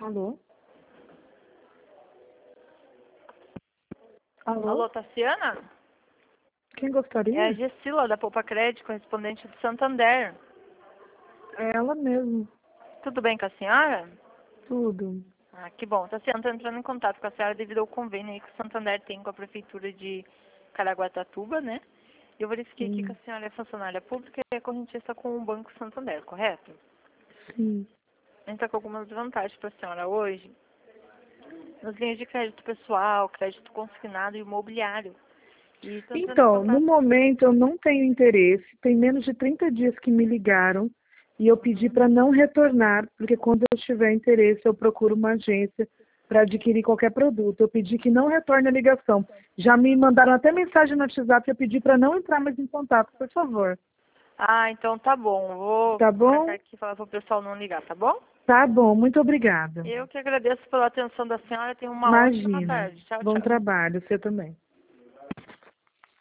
Alô? Alô? Alô, Tassiana? Quem gostaria? É a Gessila, da Poupa Crédito, correspondente do Santander. É ela mesmo. Tudo bem com a senhora? Tudo. Ah, que bom. Tassiana, estou entrando em contato com a senhora devido ao convênio aí que o Santander tem com a Prefeitura de Caraguatatuba, né? Eu verifiquei aqui que a senhora é funcionária pública e é correntista com o Banco Santander, correto? Sim. A gente está com algumas vantagens para a senhora hoje. Nas linhas de crédito pessoal, crédito consignado e imobiliário. E tô entrando em Então, no contato. momento eu não tenho interesse. Tem menos de 30 dias que me ligaram e eu pedi para não retornar, porque quando eu tiver interesse eu procuro uma agência para adquirir qualquer produto. Eu pedi que não retorne a ligação. Já me mandaram até mensagem no WhatsApp, eu pedi para não entrar mais em contato, por favor. Ah, então tá bom. Vou Tá marcar bom? aqui e falar para o pessoal não ligar, tá bom? Tá bom, muito obrigada. Eu que agradeço pela atenção da senhora. Tenha uma ótima Imagina. tarde. Tchau, Bom tchau. trabalho, você também.